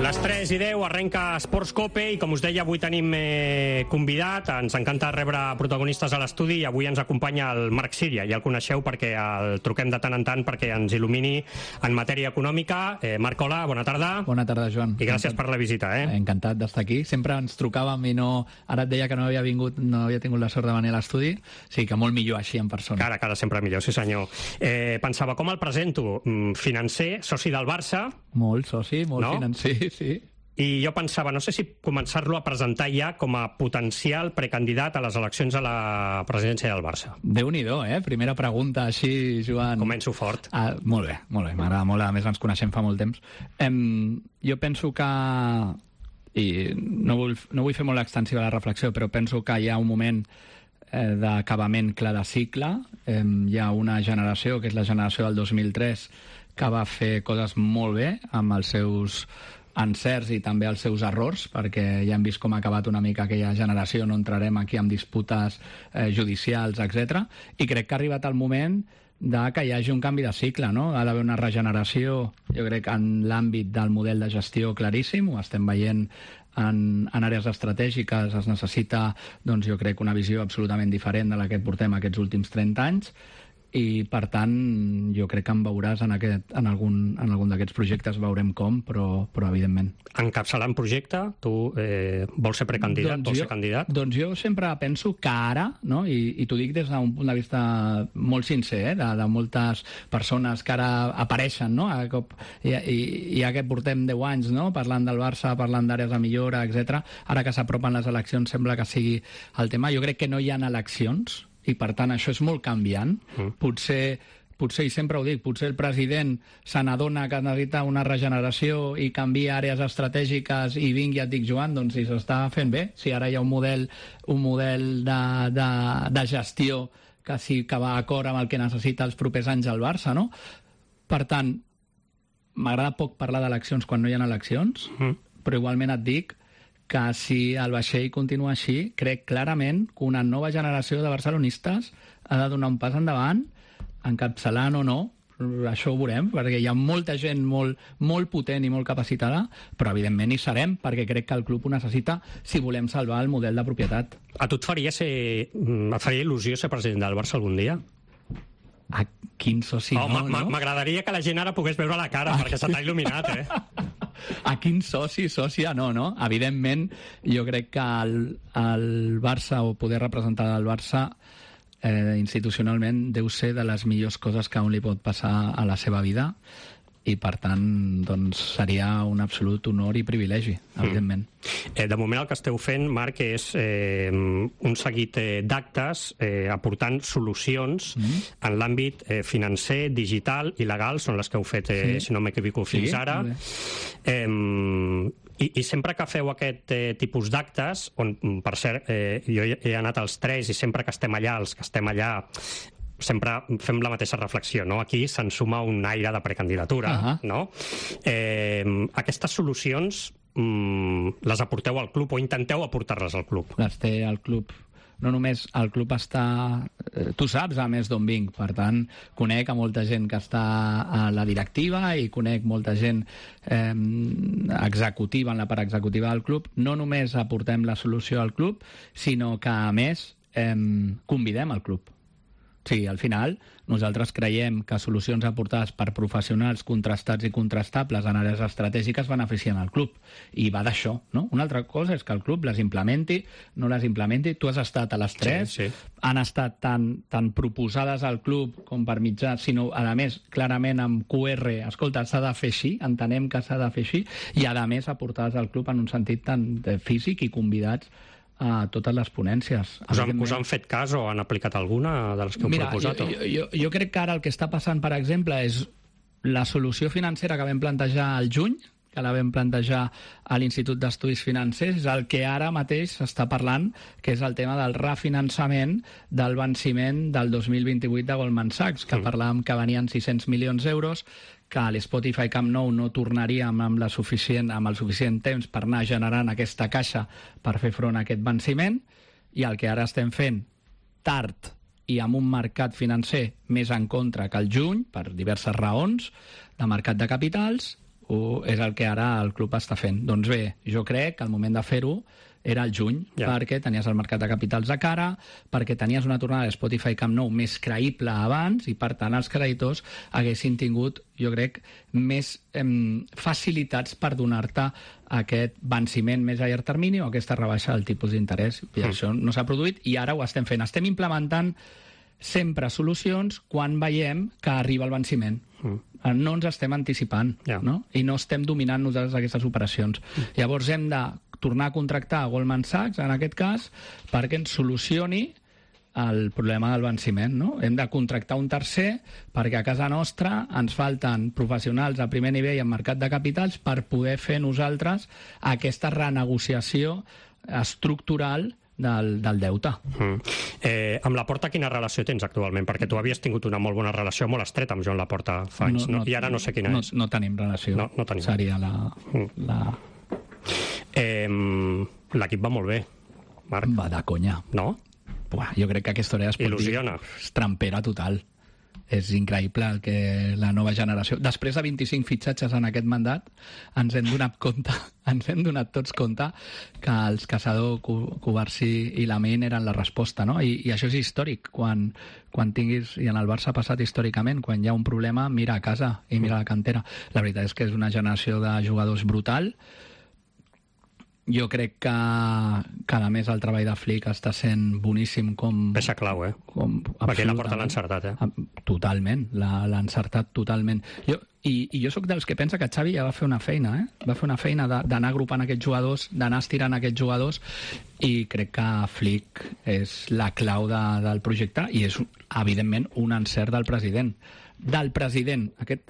Les 3:10 arrenca Esports Cope i, com us deia, avui tenim convidat. Ens encanta rebre protagonistes a l'estudi i avui ens acompanya el Marc Síria. Ja el coneixeu perquè el truquem de tant en tant perquè ens il·lumini en matèria econòmica. Marc, hola, bona tarda. Bona tarda, Joan. I gràcies per la visita. Encantat d'estar aquí. Sempre ens trucàvem i no... Ara et deia que no havia vingut, no havia tingut la sort de venir a l'estudi. Sí, que molt millor així en persona. Cara a cara sempre millor, sí senyor. Pensava, com el presento? Financer, soci del Barça. Molt soci, molt financer, sí. I jo pensava, no sé si començar-lo a presentar ja com a potencial precandidat a les eleccions a la presidència del Barça. Déu-n'hi-do, Primera pregunta així, Joan. Començo fort. Molt bé. M'agrada molt, a més ens coneixem fa molt temps. Jo penso que... I no vull fer molt extensiva la reflexió, però penso que hi ha un moment d'acabament clar de cicle. Hi ha una generació, que és la generació del 2003, que va fer coses molt bé amb els seus encerts i també els seus errors, perquè ja hem vist com ha acabat una mica aquella generació, no entrarem aquí amb disputes judicials, etc. I crec que ha arribat el moment que hi hagi un canvi de cicle, no? Ha d'haver una regeneració, jo crec, en l'àmbit del model de gestió claríssim, ho estem veient en àrees estratègiques, es necessita, doncs jo crec, una visió absolutament diferent de la que portem aquests últims 30 anys, i per tant jo crec que em veuràs en algun d'aquests projectes, veurem com, però evidentment. Encapçalant projecte, tu vols ser precandidat, vols ser candidat? Doncs jo sempre penso que ara, no? I t'ho dic des d'un punt de vista molt sincer, de moltes persones que ara apareixen, no? I ja que portem 10 anys, no? Parlant del Barça, parlant d'àrees de millora, etc. Ara que s'apropen les eleccions sembla que sigui el tema. Jo crec que no hi ha eleccions, i per tant això és molt canviant. Potser, i sempre ho dic, potser el president se n'adona que necessita una regeneració i canvia àrees estratègiques i vingui, et dic, Joan, doncs si s'està fent bé, si ara hi ha un model de gestió que sí que va d'acord amb el que necessita els propers anys al Barça, no? Per tant, m'agrada poc parlar d'eleccions quan no hi ha eleccions, però igualment et dic que si el vaixell continua així, crec clarament que una nova generació de barcelonistes ha de donar un pas endavant, encapçalant o no, això ho veurem, perquè hi ha molta gent molt potent i molt capacitada, però evidentment hi serem, perquè crec que el club ho necessita si volem salvar el model de propietat. A tu et faria il·lusió ser president del Barça algun dia? A quin soci no? M'agradaria que la gent ara pogués veure la cara, perquè se t'ha il·luminat, A quin sòcia no? Evidentment, jo crec que el Barça, o poder representar el Barça institucionalment, deu ser de les millors coses que a un li pot passar a la seva vida, i per tant doncs, seria un absolut honor i privilegi, evidentment. De moment el que esteu fent, Marc, és un seguit d'actes aportant solucions en l'àmbit financer, digital i legal, són les que heu fet, si no m'equivoco, fins ara. I sempre que feu aquest tipus d'actes, on, per cert, jo he anat als 3 i sempre que estem allà, els que estem allà, sempre fem la mateixa reflexió, no? Aquí se'n suma un aire de precandidatura, no? Aquestes solucions les aporteu al club o intenteu aportar-les al club? Les té el club. No només el club està... Tu saps, a més, d'on vinc. Per tant, conec a molta gent que està a la directiva i conec molta gent executiva, en la part executiva del club. No només aportem la solució al club, sinó que, a més, convidem al club. Sí, al final, nosaltres creiem que solucions aportades per professionals contrastats i contrastables en àrees estratègiques beneficien al club. I va d'això, no? Una altra cosa és que el club les implementi, no les implementi. Tu has estat a les 3, han estat tan proposades al club com per mitjà, sinó, a més, clarament amb QR, escolta, s'ha de fer així, entenem que s'ha de fer així, i a més aportades al club en un sentit tan físic i convidats a totes les ponències. Us han fet cas o han aplicat alguna de les que heu proposat? Jo crec que ara el que està passant, per exemple, és la solució financera que vam plantejar al juny, que la vam plantejar a l'Institut d'Estudis Financers, és el que ara mateix s'està parlant, que és el tema del refinançament del venciment del 2028 de Goldman Sachs, que parlàvem que venien 600 milions d'euros, que a l'Spotify Camp Nou no tornaríem amb el suficient temps per anar generant aquesta caixa per fer front a aquest venciment, i el que ara estem fent tard i amb un mercat financer més en contra que el juny, per diverses raons, de mercat de capitals, és el que ara el club està fent. Doncs bé, jo crec que el moment de fer-ho era el juny, perquè tenies el mercat de capitals de cara, perquè tenies una tornada de Spotify Camp Nou més creïble abans, i per tant els creditors haguessin tingut, jo crec, més facilitats per donar-te aquest venciment més a llarg termini o aquesta rebaixa del tipus d'interès. I això no s'ha produït i ara ho estem fent. Estem implementant sempre solucions quan veiem que arriba el venciment. No ens estem anticipant, no? I no estem dominant nosaltres aquestes operacions. Llavors hem de tornar a contractar a Goldman Sachs, en aquest cas, perquè ens solucioni el problema del venciment, no? Hem de contractar un tercer perquè a casa nostra ens falten professionals a primer nivell en mercat de capitals per poder fer nosaltres aquesta renegociació estructural del deute. Amb Laporta quina relació tens actualment? Perquè tu havies tingut una molt bona relació, molt estreta amb Joan Laporta fa anys, no? I ara no sé quina és. No tenim relació. No tenim. Seria la... L'equip va molt bé, Marc. Va de conya. No? Buah, jo crec que aquesta hora es pot il·lusiona. dir trampera total. És increïble el que la nova generació... Després de 25 fitxatges en aquest mandat, ens hem donat tots compte que els Caçador, Cubarsí i Lamine eren la resposta, no? I això és històric. Quan tinguis, i en el Barça ha passat històricament, quan hi ha un problema, mira a casa i mira a la cantera. La veritat és que és una generació de jugadors brutal. Jo crec que a més el treball de Flick està sent boníssim com... Peça clau, perquè Laporta l'ha encertat, Totalment, l'ha encertat totalment. I jo sóc dels que pensa que Xavi ja va fer una feina, Va fer una feina d'anar agrupant aquests jugadors, d'anar estirant aquests jugadors, i crec que Flick és la clau del projecte i és, evidentment, un encert del president. Del president.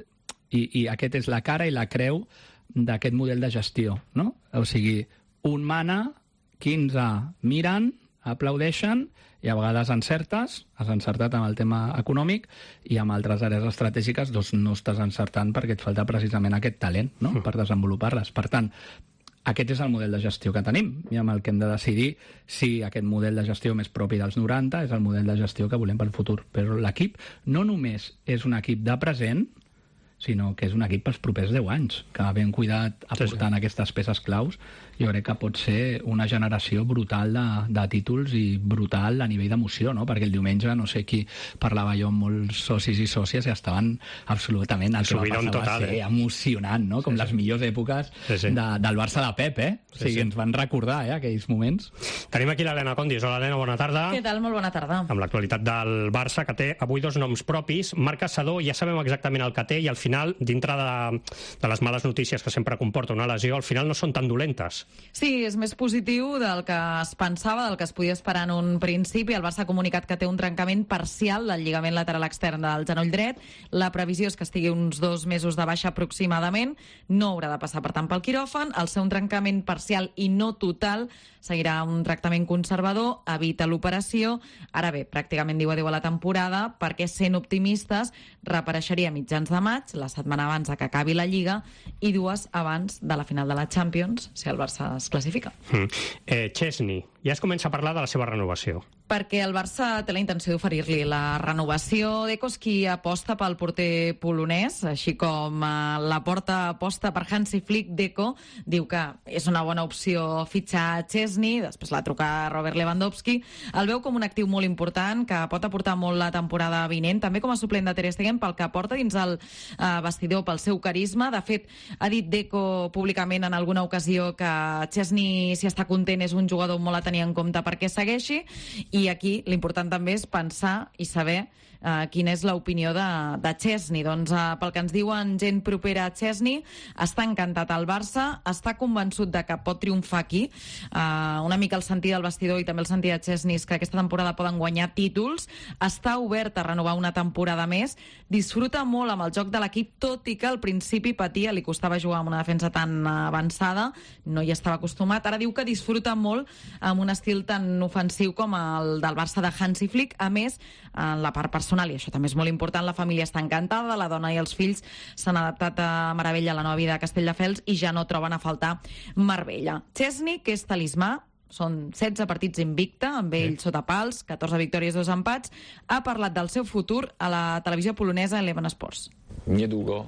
I aquest és la cara i la creu d'aquest model de gestió, no? O sigui, un mana, 15 miren, aplaudeixen, i a vegades encertes, has encertat amb el tema econòmic, i amb altres àrees estratègiques doncs no estàs encertant perquè et falta precisament aquest talent, no?, per desenvolupar-les. Per tant, aquest és el model de gestió que tenim, i amb el que hem de decidir si aquest model de gestió més propi dels 90 és el model de gestió que volem pel futur. Però l'equip no només és un equip de present, sinó que és un equip pels propers 10 anys, que ben cuidat aportant aquestes peces claus, jo crec que pot ser una generació brutal de títols i brutal a nivell d'emoció, no? Perquè el diumenge, no sé qui parlava jo amb molts socis i sòcies i estaven absolutament... El que va passar va ser emocionant, no? Com les millors èpoques del Barça de Pep, O sigui, ens van recordar, aquells moments. Tenim aquí l'Helena Condis. Hola, Helena, bona tarda. Què tal? Molt bona tarda. Amb l'actualitat del Barça, que té avui 2 noms propis. Marc Caçador, ja sabem exactament el que té, i al final, dintre de les males notícies que sempre comporta una lesió, al final no són tan dolentes. Sí, és més positiu del que es pensava, del que es podia esperar en un principi. El Barça ha comunicat que té un trencament parcial del lligament lateral extern del genoll dret. La previsió és que estigui uns 2 mesos de baixa aproximadament. No haurà de passar, per tant, pel quiròfan. Al ser un trencament parcial i no total, seguirà un tractament conservador, evita l'operació. Ara bé, pràcticament diu adéu a la temporada, perquè, sent optimistes, reapareixeria a mitjans de maig, la setmana abans que acabi la Lliga, i 2 abans de la final de la Champions, si el Barça es classifica. Chesney, ja es comença a parlar de la seva renovació. Perquè el Barça té la intenció d'oferir-li la renovació. Deco és qui aposta pel porter polonès, així com Laporta aposta per Hansi Flick. Deco diu que és una bona opció fitxar Chesney, després la truca Robert Lewandowski. El veu com un actiu molt important, que pot aportar molt la temporada vinent, també com a suplent de Ter Stegen, pel que aporta dins el vestidor, pel seu carisma. De fet, ha dit Deco públicament en alguna ocasió que Chesney, si està content, és un jugador molt a tenir en compte perquè segueixi. I aquí l'important també és pensar i saber quina és l'opinió de Chesney. Doncs pel que ens diuen gent propera a Chesney, està encantat al Barça, està convençut de que pot triomfar aquí. Una mica el sentit del vestidor i també el sentit de Chesney és que aquesta temporada poden guanyar títols, està obert a renovar una temporada més, disfruta molt amb el joc de l'equip, tot i que al principi patia, li costava jugar amb una defensa tan avançada, no hi estava acostumat. Ara diu que disfruta molt amb un estil tan ofensiu com el del Barça de Hansi Flick. A més, en la part personal, i això també és molt important, la família està encantada, la dona i els fills s'han adaptat a meravella a la nova vida de Castelldefels i ja no troben a faltar Marbella. Chesney, que és talismà, són 16 partits invicta, amb ell sota pals, 14 victòries, 2 empats, ha parlat del seu futur a la televisió polonesa Eleven Sports. niedługo.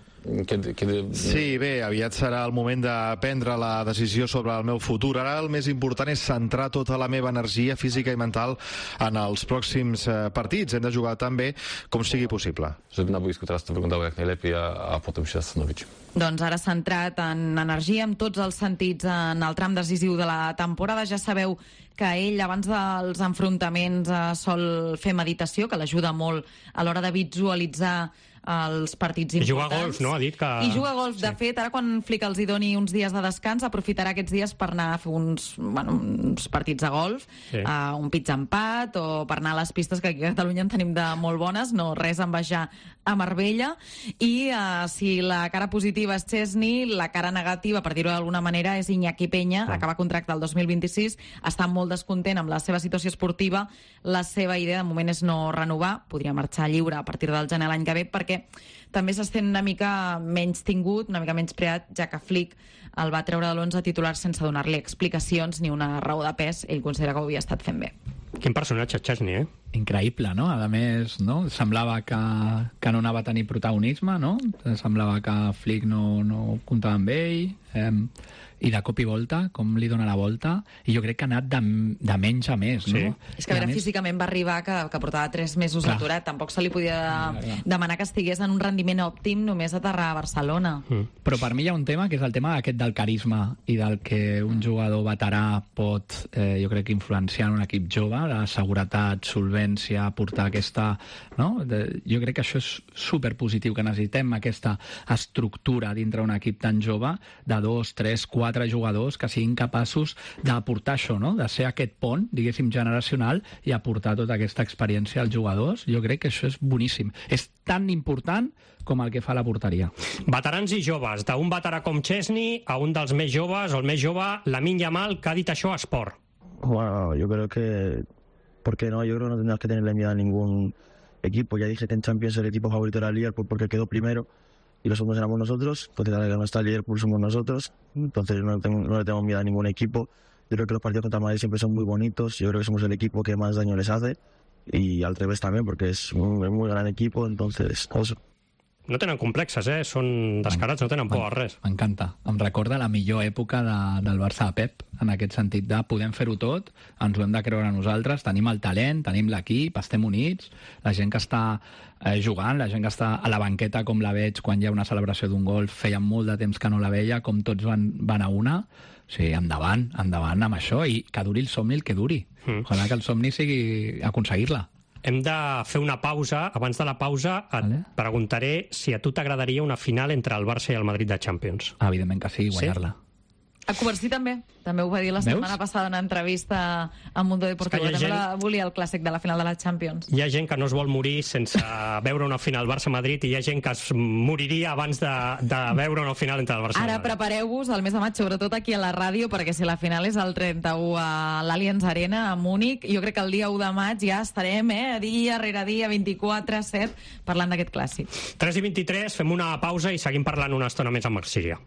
Sí, bé, aviat serà el moment de prendre la decisió sobre el meu futur. Ara el més important és centrar tota la meva energia física i mental en els pròxims partits. Hem de jugar tan bé com sigui possible. Żeby na boisku teraz to wyglądało jak najlepiej, a potem się zastanowić. Doncs ara centrat en energia, amb tots els sentits en el tram decisiu de la temporada. Ja sabeu que ell, abans dels enfrontaments, sol fer meditació, que l'ajuda molt a l'hora de visualitzar els partits importants. I juga a golf, no? Ha dit que... I juga a golf. De fet, ara quan Flick els hi doni uns dies de descans, aprofitarà aquests dies per anar a fer uns partits de golf, un pitch empat, o per anar a les pistes, que aquí a Catalunya en tenim de molt bones, no res a envejar a Marbella. I si la cara positiva és Chesney, la cara negativa, per dir-ho d'alguna manera, és Iñaki Peña, acaba contracte el 2026, està molt descontent amb la seva situació esportiva, la seva idea de moment és no renovar, podria marxar lliure a partir del gener l'any que ve, perquè també s'estén una mica menys tingut, una mica menys preat, ja que Flick el va treure de l'11 titular sense donar-li explicacions ni una raó de pes. Ell considera que ho havia estat fent bé. Quin personatge, Chesney, eh? Increïble, no? A més, no? Semblava que no anava a tenir protagonisme, no? Semblava que Flick no comptava amb ell, i de cop i volta, com li dona la volta, i jo crec que ha anat de menys a més, no? És que a veure, físicament va arribar que portava 3 mesos aturat, tampoc se li podia demanar que estigués en un rendiment òptim només aterrar a Barcelona. Però per mi hi ha un tema, que és el tema aquest del carisma i del que un jugador veterà pot, jo crec, influenciar en un equip jove, de seguretat, solvència, portar aquesta... No? Jo crec que això és superpositiu, que necessitem aquesta estructura dintre un equip tan jove de 2, 3, 4 jugadors que siguin capaços d'aportar això, no? De ser aquest pont, diguéssim, generacional i aportar tota aquesta experiència als jugadors. Jo crec que això és boníssim. És tan important com el que fa la porteria. Veterans i joves, d'un veterà com Chesney a un dels més joves, o el més jove, Lamine Yamal, que ha dit això a Sport. Bueno, yo creo que... ¿Por qué no? Yo creo que no tendrás que tenerle miedo a ningún equipo. Ya dije que en Champions el equipo favorito era el Liverpool porque quedó primero y los segundos éramos nosotros. Entonces ahora que no está el Liverpool somos nosotros. Entonces no le tengo miedo a ningún equipo. Yo creo que los partidos contra Madrid siempre son muy bonitos. Yo creo que somos el equipo que más daño les hace. Y al revés también, porque es un muy gran equipo. Entonces, eso. No tenen complexes, són descarats, no tenen por a res. M'encanta. Em recorda la millor època del Barça de Pep, en aquest sentit de podem fer-ho tot, ens ho hem de creure nosaltres, tenim el talent, tenim l'equip, estem units, la gent que està jugant, la gent que està a la banqueta, com la veig quan hi ha una celebració d'un gol, feia molt de temps que no la veia, com tots van a una. O sigui, endavant amb això, i que duri el somni el que duri. Ojalà que el somni sigui aconseguir-la. Hem de fer una pausa. Abans de la pausa et preguntaré si a tu t'agradaria una final entre el Barça i el Madrid de Champions. Evidentment que sí, guanyar-la. A Covarsí també ho va dir la setmana passada en una entrevista a Mundo Deportivo. També volia el clàssic de la final de la Champions. Hi ha gent que no es vol morir sense veure una final Barça-Madrid i hi ha gent que es moriria abans de veure una final entre el Barça i el Madrid. Ara prepareu-vos el mes de maig, sobretot aquí a la ràdio, perquè si la final és el 31 a l'Allianz Arena, a Múnich, jo crec que el dia 1 de maig ja estarem, dia rere dia, 24/7, parlant d'aquest clàssic. 3:23, fem una pausa i seguim parlant una estona més amb Marc Síria.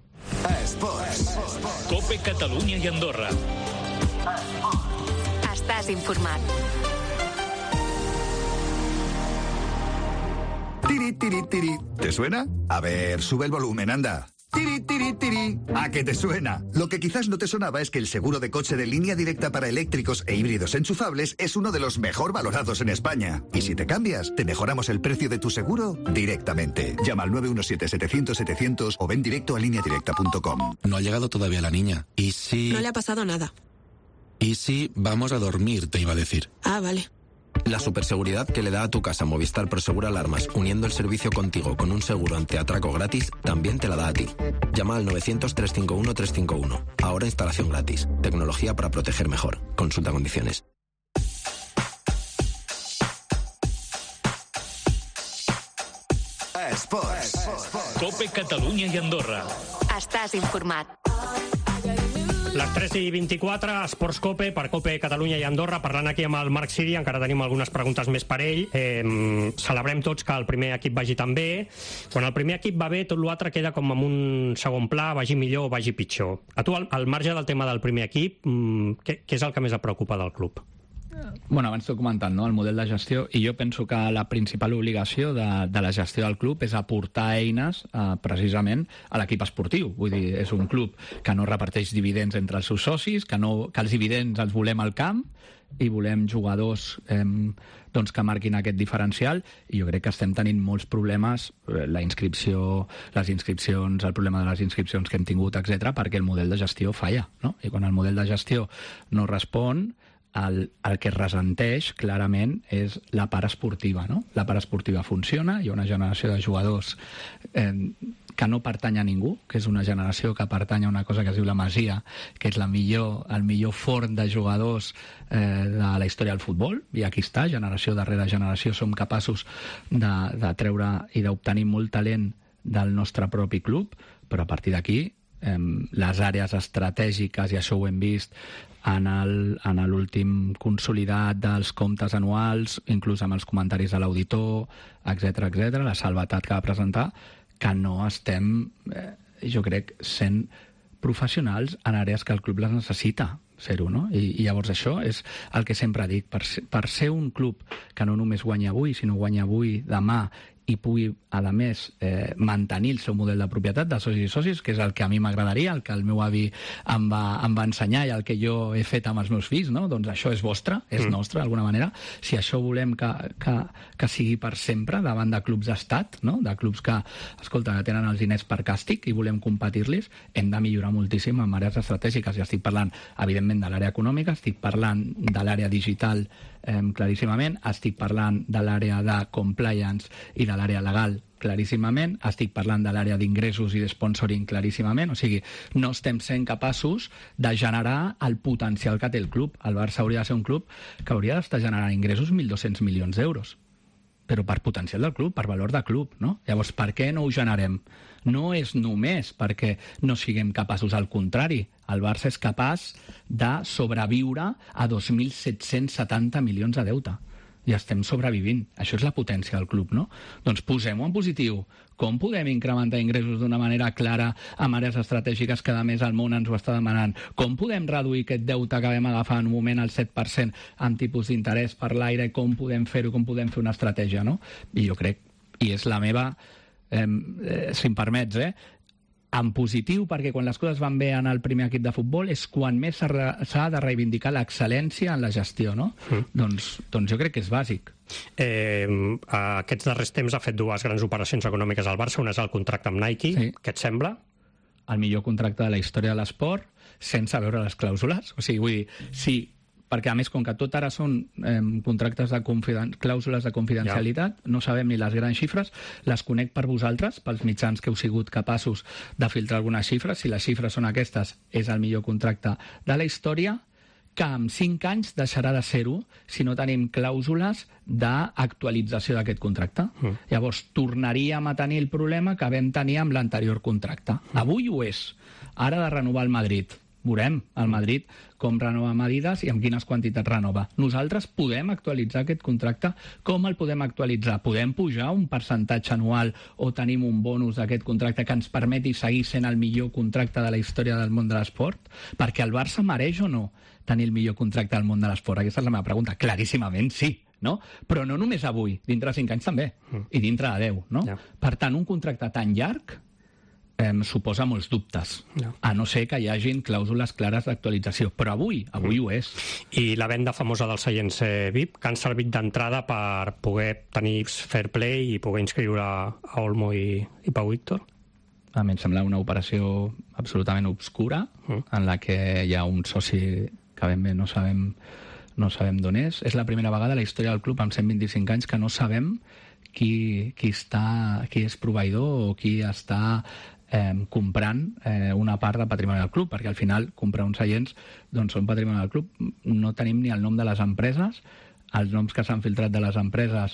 Cope Catalunya i Andorra. Estàs informat. Tiri, tiri, tiri. ¿Te suena? A ver, sube el volumen, anda. Tiri, tiri, tiri. ¿A qué te suena? Lo que quizás no te sonaba es que el seguro de coche de Línea Directa para eléctricos e híbridos enchufables es uno de los mejor valorados en España. Y si te cambias, te mejoramos el precio de tu seguro directamente. Llama al 917-700-700 o ven directo a lineadirecta.com. No ha llegado todavía la niña. ¿Y si...? No le ha pasado nada. ¿Y si vamos a dormir, te iba a decir? Ah, vale. La superseguridad que le da a tu casa Movistar Prosegur Alarmas, uniendo el servicio contigo con un seguro antiatraco gratis, también te la da a ti. Llama al 900-351-351. Ahora instalación gratis. Tecnología para proteger mejor. Consulta condiciones. Cope Catalunya i Andorra. Estàs informat. Les 3:24, Esports Cope, per Cope Catalunya i Andorra, parlant aquí amb el Marc Síria, encara tenim algunes preguntes més per ell. Celebrem tots que el primer equip vagi tan bé. Quan el primer equip va bé, tot l'altre queda com en un segon pla, vagi millor o vagi pitjor. A tu, al marge del tema del primer equip, què és el que més et preocupa del club? Bueno, abans t'ho he comentat, no? El model de gestió, i jo penso que la principal obligació de la gestió del club és aportar eines precisament a l'equip esportiu. Vull dir, és un club que no reparteix dividends entre els seus socis, que els dividends els volem al camp i volem jugadors doncs que marquin aquest diferencial, i jo crec que estem tenint molts problemes, les inscripcions, el problema de les inscripcions que hem tingut, etc, perquè el model de gestió falla, no? I quan el model de gestió no respon, el que es ressenteix clarament és la part esportiva, no? La part esportiva funciona, hi ha una generació de jugadors que no pertany a ningú, que és una generació que pertany a una cosa que es diu la Masia, que és el millor forn de jugadors de la història del futbol, i aquí està, generació darrere generació, som capaços de treure i d'obtenir molt talent del nostre propi club, però a partir d'aquí les àrees estratègiques, i això ho hem vist en l'últim consolidat dels comptes anuals, inclús amb els comentaris de l'auditor, etc, la salvetat que va presentar, que no estem, jo crec, sent professionals en àrees que el club les necessita ser-ho, no? I llavors això és el que sempre dic, per ser un club que no només guanya avui, sinó guanya avui, demà, i pugui, a més, mantenir el seu model de propietat de socis i socis, que és el que a mi m'agradaria, el que el meu avi em va ensenyar i el que jo he fet amb els meus fills, no? Doncs això és vostre, és nostre, d'alguna manera. Si això volem que sigui per sempre davant de clubs d'estat, no? De clubs que, escolta, que tenen els diners per càstig i volem competir-los, hem de millorar moltíssim en àrees estratègiques. I estic parlant, evidentment, de l'àrea econòmica, estic parlant de l'àrea digital, claríssimament, estic parlant de l'àrea de compliance i de l'àrea legal, claríssimament, estic parlant de l'àrea d'ingressos i de sponsoring, claríssimament. O sigui, no estem sent capaços de generar el potencial que té el club. El Barça hauria de ser un club que hauria d'estar generant ingressos 1.200 milions d'euros, però per potencial del club, per valor de club, no? Llavors, per què no ho generem? No és només perquè no siguem capaços, al contrari, el Barça és capaç de sobreviure a 2.770 milions de deute. I estem sobrevivint. Això és la potència del club, no? Doncs posem-ho en positiu. Com podem incrementar ingressos d'una manera clara amb àrees estratègiques que, a més, el món ens ho està demanant? Com podem reduir aquest deute que vam agafar en un moment al 7% amb tipus d'interès per l'aire? Com podem fer-ho? Com podem fer una estratègia, no? I jo crec, i és la meva, si em permets, en positiu, perquè quan les coses van bé en el primer equip de futbol és quan més s'ha de reivindicar l'excel·lència en la gestió, no? Doncs jo crec que és bàsic. Aquests darrers temps ha fet dues grans operacions econòmiques al Barça. Una és el contracte amb Nike. Sí. Què et sembla? El millor contracte de la història de l'esport, sense veure les clàusules. O sigui, vull dir, sí, perquè a més, com que tot ara són contractes de clàusules de confidencialitat, no sabem ni les grans xifres, les conec per vosaltres, pels mitjans que heu sigut capaços de filtrar algunes xifres. Si les xifres són aquestes, és el millor contracte de la història, que en 5 anys deixarà de ser-ho si no tenim clàusules d'actualització d'aquest contracte. Llavors, tornaríem a tenir el problema que vam tenir amb l'anterior contracte. Avui ho és. Ara de renovar el Madrid. Veurem el Madrid com renova amb Adidas i amb quines quantitats renova. Nosaltres podem actualitzar aquest contracte. Com el podem actualitzar? Podem pujar un percentatge anual o tenim un bonus d'aquest contracte que ens permeti seguir sent el millor contracte de la història del món de l'esport? Perquè el Barça mereix o no tenir el millor contracte del món de l'esport? Aquesta és la meva pregunta. Claríssimament sí, no? Però no només avui, dintre de 5 anys també, i dintre de 10, no? Per tant, un contracte tan llarg suposa molts dubtes, a no ser que hi hagin clàusules clares d'actualització. Però avui ho és. I la venda famosa dels seients VIP, que han servit d'entrada per poder tenir fair play i poder inscriure a Olmo i Pau Víctor? A mi em sembla una operació absolutament obscura, en la que hi ha un soci que ben bé no sabem d'on és. És la primera vegada a la història del club, amb 125 anys, que no sabem qui és proveïdor o qui està comprant una part del patrimoni del club, perquè al final comprar uns seients doncs són patrimoni del club. No tenim ni el nom de les empreses, els noms que s'han filtrat de les empreses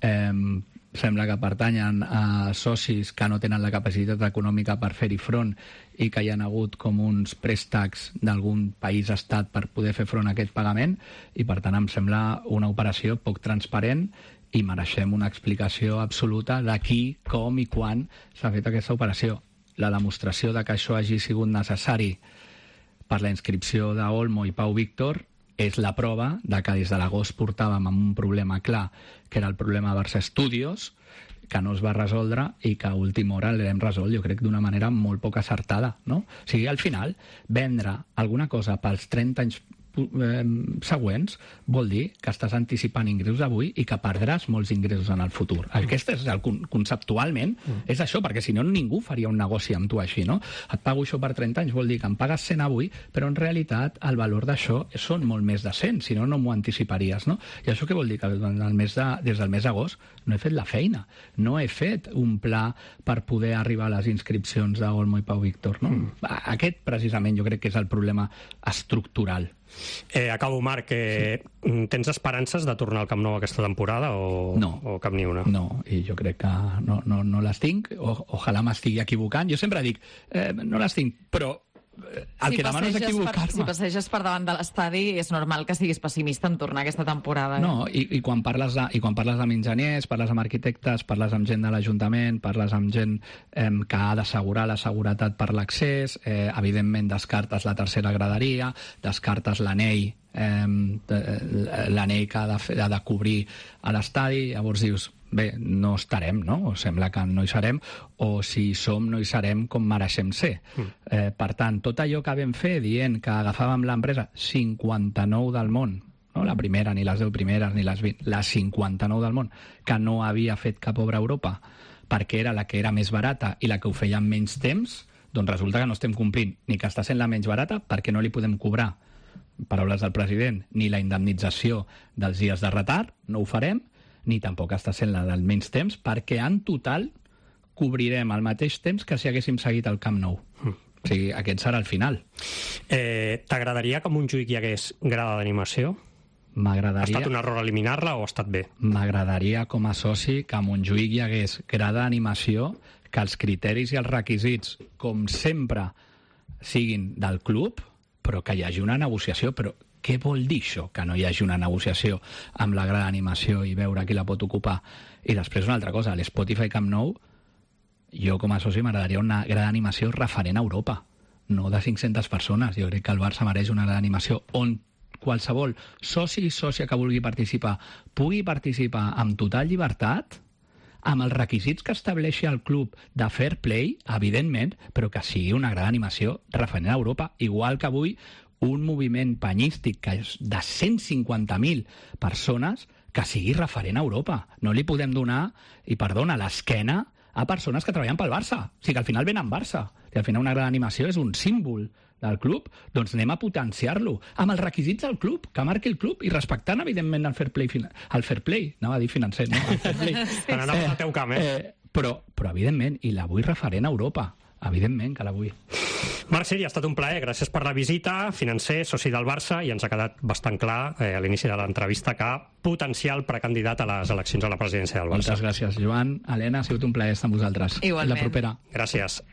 sembla que pertanyen a socis que no tenen la capacitat econòmica per fer-hi front i que hi ha hagut com uns préstecs d'algun país estat per poder fer front a aquest pagament, i per tant em sembla una operació poc transparent i mereixem una explicació absoluta de qui, com i quan s'ha fet aquesta operació. La demostració de que això hagi sigut necessari per la inscripció d'Olmo i Pau Víctor és la prova de que des de l'agost portàvem amb un problema clar, que era el problema de Barça Studios, que no es va resoldre i que a última hora l'hem resolt, jo crec, d'una manera molt poc acertada, no? O sigui, al final, vendre alguna cosa pels 30 anys següents vol dir que estàs anticipant ingressos avui i que perdràs molts ingressos en el futur. Aquest és conceptualment és això, perquè si no ningú faria un negoci amb tu així, no? Et pago això per 30 anys, vol dir que em pagues 100 avui, però en realitat el valor d'això són molt més de 100, si no, no m'ho anticiparies, no? I això què vol dir? Que des del mes d'agost no he fet la feina, no he fet un pla per poder arribar a les inscripcions d'Olmo i Pau Víctor, no? Aquest precisament jo crec que és el problema estructural. Acabo, Marc. Tens esperances de tornar al Camp Nou aquesta temporada o cap ni una? No, i jo crec que no les tinc. Ojalà m'estigui equivocant. Jo sempre dic, no les tinc, però el que demano és equivocar-me. Si passeges per davant de l'estadi és normal que siguis pessimista en tornar aquesta temporada. No, i quan parles amb enginyers, parles amb arquitectes, parles amb gent de l'Ajuntament, parles amb gent que ha d'assegurar la seguretat per l'accés, evidentment descartes la tercera graderia, descartes l'anell que ha de cobrir a l'estadi, llavors dius, bé, no estarem, no? Sembla que no hi serem, o si som no hi serem com mereixem ser. Per tant, tot allò que vam fer dient que agafàvem l'empresa 59 del món, no la primera, ni les 10 primeres, ni les 20, la 59 del món, que no havia fet cap obra a Europa, perquè era la que era més barata i la que ho feia en menys temps, doncs resulta que no estem complint ni que està sent la menys barata perquè no li podem cobrar, paraules del president, ni la indemnització dels dies de retard, no ho farem, ni tampoc està sent la del menys temps, perquè en total cobrirem al mateix temps que si haguéssim seguit el Camp Nou. O sigui, aquest serà el final. T'agradaria que a Montjuïc hi hagués grada d'animació? M'agradaria... Ha estat un error eliminar-la o ha estat bé? M'agradaria, com a soci, que a Montjuïc hi hagués grada d'animació, que els criteris i els requisits, com sempre, siguin del club, però que hi hagi una negociació. Però què vol dir això, que no hi hagi una negociació amb la grada d'animació i veure qui la pot ocupar? I després una altra cosa, a l'Spotify Camp Nou, jo com a soci m'agradaria una grada d'animació referent a Europa, no de 500 persones. Jo crec que el Barça mereix una grada d'animació on qualsevol soci i sòcia que vulgui participar pugui participar amb total llibertat, amb els requisits que estableixi el club de fair play, evidentment, però que sigui una grada d'animació referent a Europa, igual que avui un moviment penyístic que és de 150.000 persones que sigui referent a Europa. No li podem donar, i perdona, l'esquena a persones que treballen pel Barça. O sigui que al final venen Barça. I al final una gran animació és un símbol del club, doncs anem a potenciar-lo amb els requisits del club, que marqui el club i respectant, evidentment, el fair play, anava a dir financer, no? El fair play. Anava al teu camp, però, evidentment, i la vull referent a Europa. Evidentment que la vull. Marc Siri, ha estat un plaer. Gràcies per la visita. Financer, soci del Barça, i ens ha quedat bastant clar a l'inici de l'entrevista que potencial precandidat a les eleccions a la presidència del Barça. Moltes gràcies, Joan. Helena, ha sigut un plaer estar amb vosaltres. Igualment. La propera. Gràcies.